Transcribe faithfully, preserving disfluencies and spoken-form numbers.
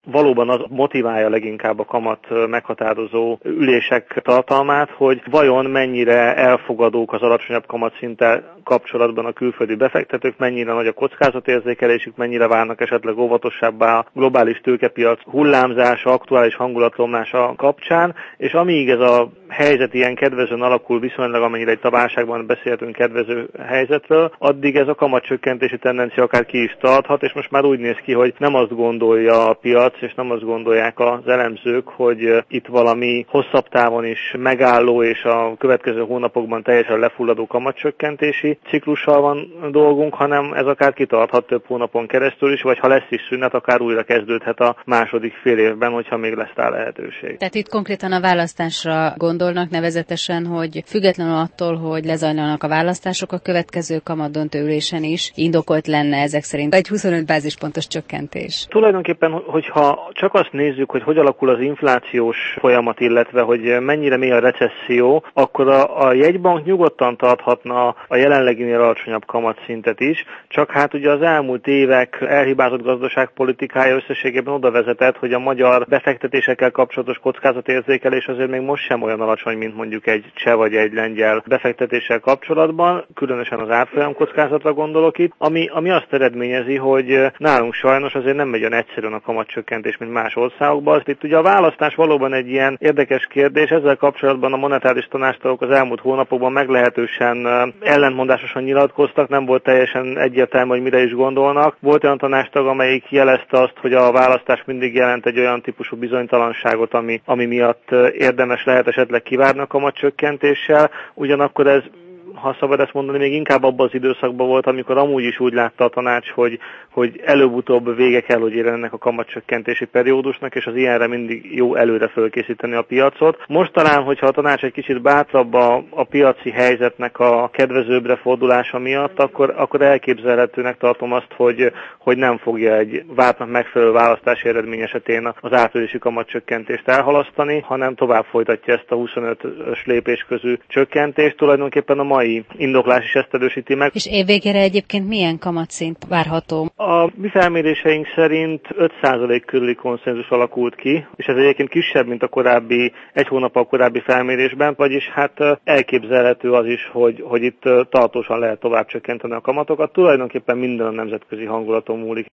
valóban az motiválja leginkább a kamat meghatározó ülések tartalmát, hogy vajon mennyire elfogadók az alacsonyabb kamatszinttel kapcsolatban a külföldi befektetők, mennyire nagy a kockázatérzékelésük, mennyire válnak esetleg óvatosabbá a globális tőkepiac hullámzása, aktuális hangulatromlása kapcsán, és amíg ez a helyzet ilyen kedvezően alakul, viszonylag amennyire egy válságban beszéltünk kedvező helyzetről, addig ez a kamatcsökkentési tendencia akár ki is tarthat, és most már úgy néz ki, hogy nem azt gondolja a piac, és nem azt gondolják az elemzők, hogy itt valami hosszabb távon is megálló és a következő hónapokban teljesen lefulladó kamatcsökkentési ciklussal van dolgunk, hanem ez akár kitarthat több hónapon keresztül is, vagy ha lesz is szünet, akár újra kezdődhet a második fél évben, hogyha még lesz rá lehetőség. Tehát itt konkrétan a választásra gondolnak, nevezetesen, hogy függetlenül attól, hogy lezajlanak a választások, a következő kamatdöntő ülésen is indokolt lenne ezek szerint egy huszonöt bázispontos csökkentés. Tulajdonképpen, hogyha csak azt nézzük, hogy hogy alakul az inflációs folyamat, illetve hogy mennyire mély a recesszió, akkor a, a jegybank nyugodtan tarthatna a jelenleginél alacsonyabb kamatszintet is, csak hát ugye az elmúlt évek elhibázott gazdaságpolitikája összességében oda vezetett, hogy a magyar befektetésekkel kapcsolatos kockázatérzékelés azért még most sem olyan alacsony, mint mondjuk egy cseh vagy egy lengyel befektetéssel kapcsolatban, különösen az árfolyam kockázatra gondolok itt, ami, ami azt eredményezi, hogy nálunk sajnos azért nem megy olyan egyszerűen a kamatcsökkentés, mint más országokban. Itt ugye a választás valóban egy ilyen érdekes kérdés, ezzel kapcsolatban a monetáris tanácstagok az elmúlt hónapokban meglehetősen ellentmondásosan nyilatkoztak, nem volt teljesen egyértelmű, hogy mire is gondolnak. Volt olyan tanácstag, amelyik jelezte azt, hogy a választás mindig jelent egy olyan típusú bizonytalanságot, ami, ami miatt érdemes lehet esetleg kivárni a kamatcsökkentéssel, ugyanakkor ez, ha szabad ezt mondani, még inkább abban az időszakban volt, amikor amúgy is úgy látta a tanács, hogy, hogy előbb-utóbb vége kell, hogy érjen ennek a kamatcsökkentési periódusnak, és az ilyenre mindig jó előre fölkészíteni a piacot. Most talán, hogyha a tanács egy kicsit bátrabb a, a piaci helyzetnek a kedvezőbbre fordulása miatt, akkor, akkor elképzelhetőnek tartom azt, hogy, hogy nem fogja egy vártnak megfelelő választási eredmény esetén az áprilisi kamatcsökkentést elhalasztani, hanem tovább folytatja ezt a huszonötös lépés közül csökkentést. Tulajdonképpen a mai indoklás is ezt erősíti meg. És évvégére egyébként milyen kamatszint várható? A mi felméréseink szerint öt százalék körüli konszenzus alakult ki, és ez egyébként kisebb, mint a korábbi, egy hónappal korábbi felmérésben, vagyis hát elképzelhető az is, hogy, hogy itt tartósan lehet tovább csökkenteni a kamatokat. Tulajdonképpen minden a nemzetközi hangulaton múlik.